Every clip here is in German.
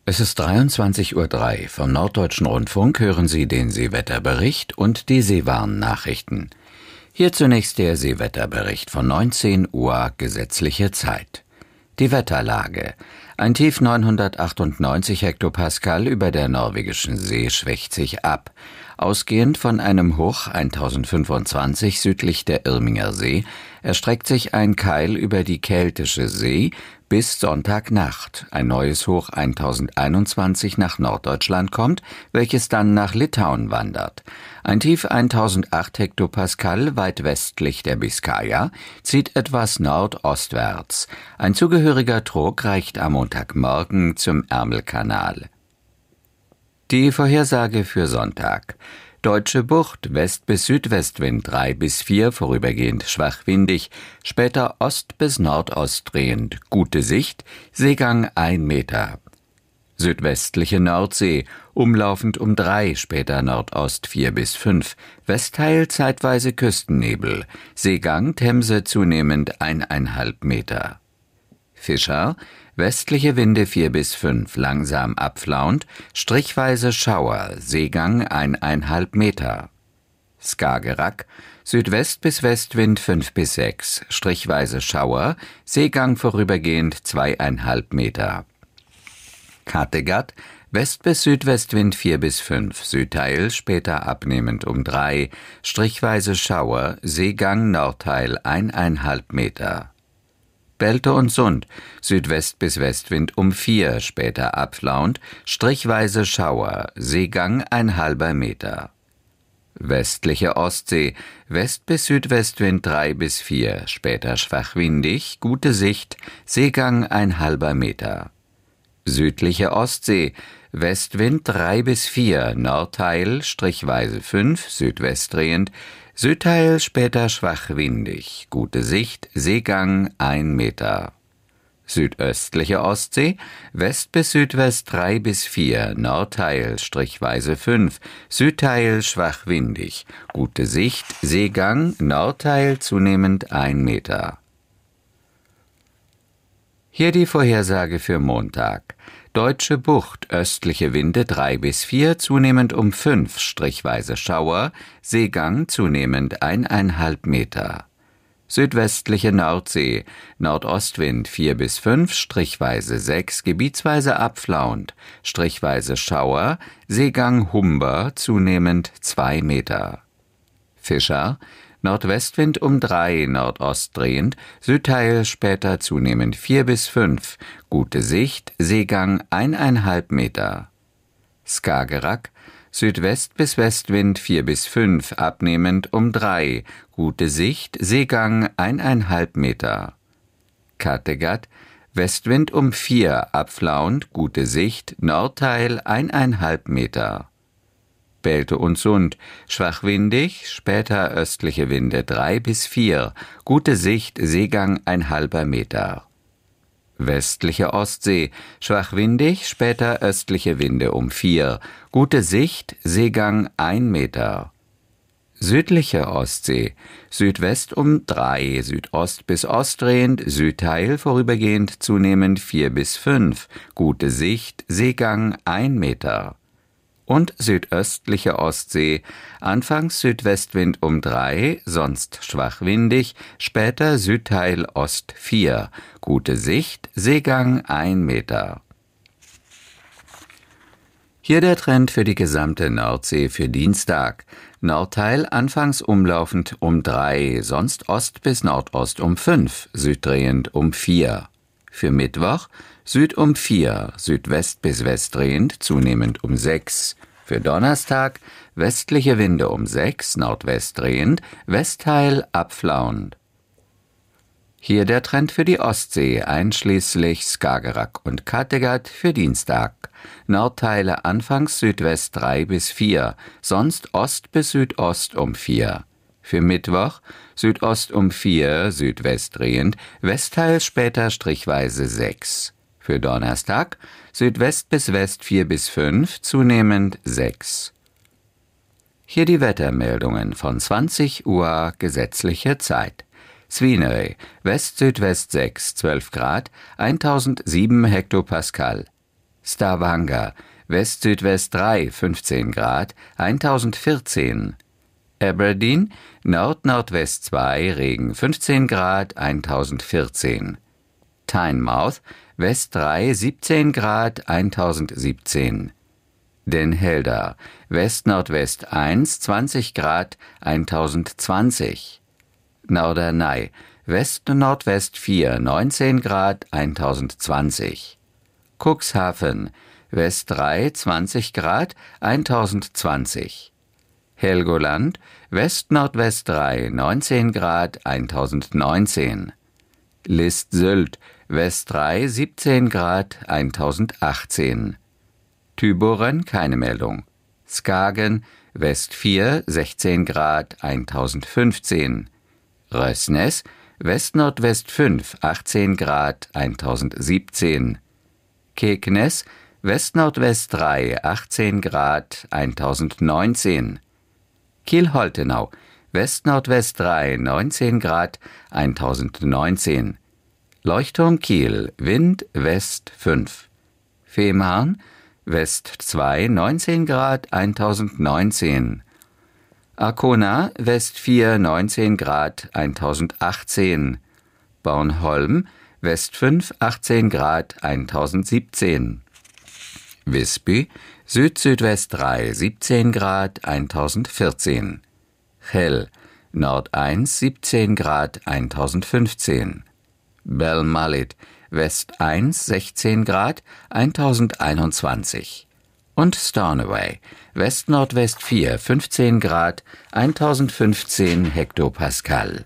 Es ist 23:03 Uhr. Vom Norddeutschen Rundfunk hören Sie den Seewetterbericht und die Seewarn-Nachrichten. Hier zunächst der Seewetterbericht von 19 Uhr gesetzliche Zeit. Die Wetterlage. Ein Tief 998 Hektopascal über der norwegischen See schwächt sich ab. Ausgehend von einem Hoch 1025 südlich der Irminger See erstreckt sich ein Keil über die Keltische See bis Sonntagnacht. Ein neues Hoch 1021 nach Norddeutschland kommt, welches dann nach Litauen wandert. Ein Tief 1008 Hektopascal weit westlich der Biskaya zieht etwas nordostwärts. Ein zugehöriger Trog reicht am Montagmorgen zum Ärmelkanal. Die Vorhersage für Sonntag. Deutsche Bucht, West- bis Südwestwind 3 bis 4, vorübergehend schwach windig, später Ost- bis Nordost drehend, gute Sicht, Seegang 1 Meter. Südwestliche Nordsee, umlaufend um 3, später Nordost 4 bis 5, Westteil zeitweise Küstennebel, Seegang Themse zunehmend 1,5 Meter. Fischer, westliche Winde 4 bis 5, langsam abflauend, strichweise Schauer, Seegang 1,5 Meter. Skagerrak, Südwest- bis Westwind 5 bis 6, strichweise Schauer, Seegang vorübergehend 2,5 Meter. Kattegat, West- bis Südwestwind 4 bis 5, Südteil später abnehmend um 3, strichweise Schauer, Seegang Nordteil 1,5 Meter. Belte und Sund, Südwest- bis Westwind um 4, später abflauend, strichweise Schauer, Seegang 1,5 Meter. Westliche Ostsee, West- bis Südwestwind 3 bis 4, später schwach windig, gute Sicht, Seegang 1,5 Meter. Südliche Ostsee, Westwind 3 bis 4, Nordteil strichweise 5, südwestdrehend, Südteil später schwach windig, gute Sicht, Seegang 1 Meter. Südöstliche Ostsee, West- bis Südwest 3 bis 4, Nordteil strichweise 5, Südteil schwach windig, gute Sicht, Seegang, Nordteil zunehmend 1 Meter. Hier die Vorhersage für Montag. Deutsche Bucht, östliche Winde 3 bis 4, zunehmend um 5, strichweise Schauer, Seegang zunehmend 1,5 Meter. Südwestliche Nordsee, Nordostwind 4 bis 5, strichweise 6, gebietsweise abflauend, strichweise Schauer, Seegang Humber zunehmend 2 Meter. Fischer, Nordwestwind um 3, Nordost drehend, Südteil später zunehmend 4 bis 5, gute Sicht, Seegang 1,5 Meter. Skagerrak, Südwest- bis Westwind 4 bis 5, abnehmend um 3, gute Sicht, Seegang 1,5 Meter. Kattegat, Westwind um 4, abflauend, gute Sicht, Nordteil 1,5 Meter. Belte und Sund, schwach windig, später östliche Winde 3 bis 4, gute Sicht, Seegang 1,5 Meter. Westliche Ostsee, schwach windig, später östliche Winde um 4, gute Sicht, Seegang 1 Meter. Südliche Ostsee, Südwest um 3, Südost bis Ost drehend, Südteil vorübergehend zunehmend 4 bis 5, gute Sicht, Seegang 1 Meter. Und südöstliche Ostsee, anfangs Südwestwind um 3, sonst schwach windig, später Südteil Ost 4, gute Sicht, Seegang 1 Meter. Hier der Trend für die gesamte Nordsee für Dienstag. Nordteil anfangs umlaufend um 3, sonst Ost bis Nordost um 5, süddrehend um 4. Für Mittwoch Süd um 4, Südwest bis West drehend, zunehmend um 6. Für Donnerstag westliche Winde um 6, Nordwest drehend, Westteil abflauend. Hier der Trend für die Ostsee, einschließlich Skagerrak und Kattegat für Dienstag. Nordteile anfangs Südwest 3 bis 4, sonst Ost bis Südost um 4. Für Mittwoch Südost um 4, Südwest drehend, Westteil später strichweise 6. Für Donnerstag Südwest bis West 4 bis 5, zunehmend 6. Hier die Wettermeldungen von 20 Uhr gesetzliche Zeit. Svinøy, West-Südwest 6, 12 Grad, 1007 Hektopascal. Stavanger, West-Südwest 3, 15 Grad, 1014. Aberdeen, Nord-Nordwest 2, Regen 15 Grad, 1014. Tynemouth, West 3, 17 Grad, 1017. Den Helder, West-Nordwest 1, 20 Grad, 1020. Norderney, West-Nordwest 4, 19 Grad, 1020. Cuxhaven, West 3, 20 Grad, 1020. Helgoland, West-Nordwest 3, 19 Grad, 1019. List-Sylt, West 3, 17 Grad, 1018. Thyborøn, keine Meldung. Skagen, West 4, 16 Grad, 1015. Røsnes, West-Nordwest 5, 18 Grad, 1017. Kegness, West-Nordwest 3, 18 Grad, 1019. Kiel-Holtenau, West-Nordwest 3, 19 Grad, 1019. Leuchtturm Kiel, Wind West 5. Fehmarn, West 2, 19 Grad, 1019. Arkona, West 4, 19 Grad, 1018. Bornholm, West 5, 18 Grad, 1017. Visby, Süd-Südwest 3, 17 Grad, 1014. Chell, Nord 1, 17 Grad, 1015. Belmallet, West 1, 16 Grad, 1021. Und Stornoway, West-Nordwest 4, 15 Grad, 1015 Hektopascal.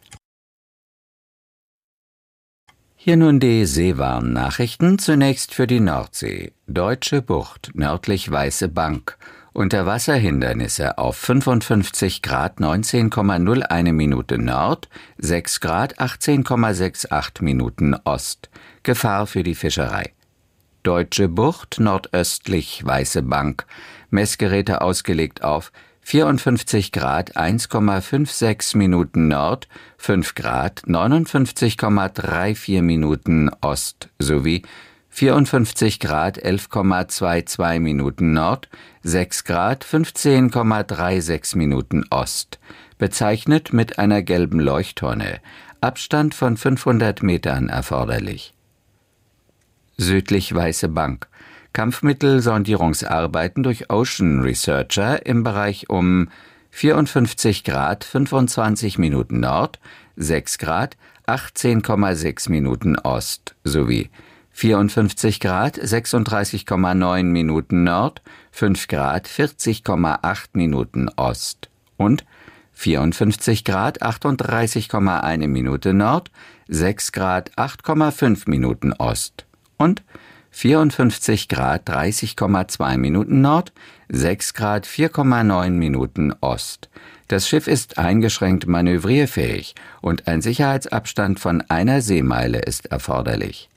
Hier nun die Seewarn-Nachrichten, zunächst für die Nordsee. Deutsche Bucht, nördlich Weiße Bank. Unterwasserhindernisse auf 55 Grad 19,01 Minute Nord, 6 Grad 18,68 Minuten Ost. Gefahr für die Fischerei. Deutsche Bucht, nordöstlich Weiße Bank. Messgeräte ausgelegt auf 54 Grad 1,56 Minuten Nord, 5 Grad 59,34 Minuten Ost sowie 54 Grad 11,22 Minuten Nord, 6 Grad 15,36 Minuten Ost. Bezeichnet mit einer gelben Leuchttonne. Abstand von 500 Metern erforderlich. Südlich Weiße Bank. Kampfmittelsondierungsarbeiten durch Ocean Researcher im Bereich um 54 Grad 25 Minuten Nord, 6 Grad 18,6 Minuten Ost sowie 54 Grad 36,9 Minuten Nord, 5 Grad 40,8 Minuten Ost und 54 Grad 38,1 Minute Nord, 6 Grad 8,5 Minuten Ost und 54 Grad 30,2 Minuten Nord, 6 Grad 4,9 Minuten Ost. Das Schiff ist eingeschränkt manövrierfähig und ein Sicherheitsabstand von einer Seemeile ist erforderlich.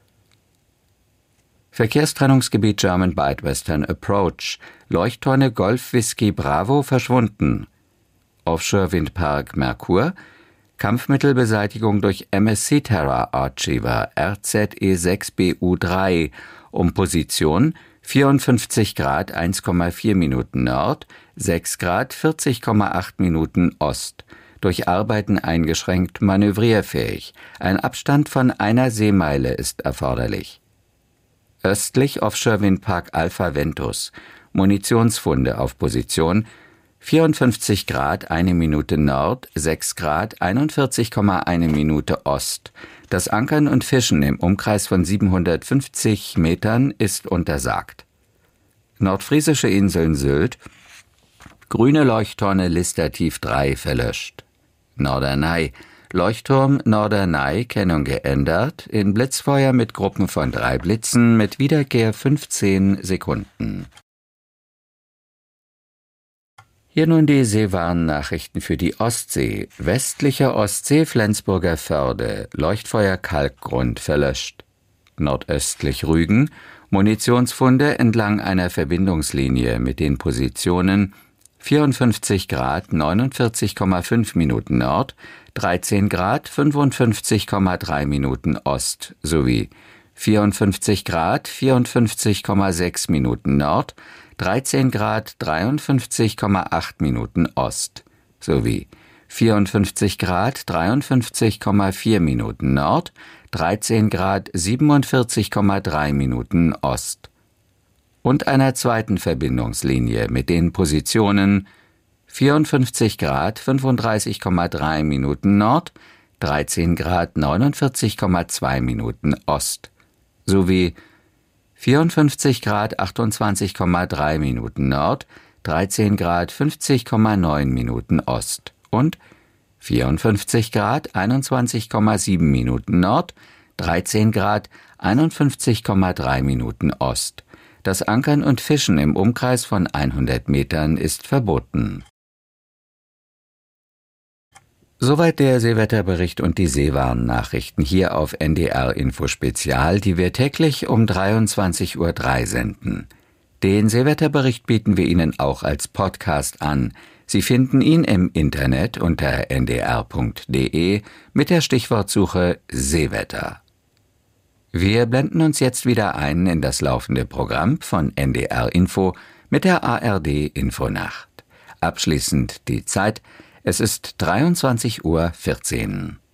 Verkehrstrennungsgebiet German Bight Western Approach. Leuchttonne Golf Whisky Bravo verschwunden. Offshore-Windpark Merkur. Kampfmittelbeseitigung durch MSC Terra Archiver RZE6BU3 um Position 54 Grad 1,4 Minuten Nord, 6 Grad 40,8 Minuten Ost. Durch Arbeiten eingeschränkt manövrierfähig. Ein Abstand von einer Seemeile ist erforderlich. Östlich Offshore-Windpark Alpha Ventus. Munitionsfunde auf Position 54 Grad 1 Minute Nord, 6 Grad 41,1 Minute Ost. Das Ankern und Fischen im Umkreis von 750 Metern ist untersagt. Nordfriesische Inseln Sylt. Grüne Leuchttonne Listertief 3 verlöscht. Norderney. Leuchtturm Norderney, Kennung geändert, in Blitzfeuer mit Gruppen von 3 Blitzen mit Wiederkehr 15 Sekunden. Hier nun die Seewarn-Nachrichten für die Ostsee. Westliche Ostsee, Flensburger Förde, Leuchtfeuer Kalkgrund verlöscht. Nordöstlich Rügen, Munitionsfunde entlang einer Verbindungslinie mit den Positionen 54 Grad 49,5 Minuten Nord, 13 Grad 55,3 Minuten Ost sowie 54 Grad 54,6 Minuten Nord, 13 Grad 53,8 Minuten Ost, sowie 54 Grad 53,4 Minuten Nord, 13 Grad 47,3 Minuten Ost. Und einer zweiten Verbindungslinie mit den Positionen 54 Grad 35,3 Minuten Nord, 13 Grad 49,2 Minuten Ost, sowie 54 Grad 28,3 Minuten Nord, 13 Grad 50,9 Minuten Ost und 54 Grad 21,7 Minuten Nord, 13 Grad 51,3 Minuten Ost. Das Ankern und Fischen im Umkreis von 100 Metern ist verboten. Soweit der Seewetterbericht und die Seewarnnachrichten hier auf NDR Info Spezial, die wir täglich um 23:03 Uhr senden. Den Seewetterbericht bieten wir Ihnen auch als Podcast an. Sie finden ihn im Internet unter ndr.de mit der Stichwortsuche Seewetter. Wir blenden uns jetzt wieder ein in das laufende Programm von NDR Info mit der ARD Infonacht. Abschließend die Zeit: Es ist 23:14 Uhr.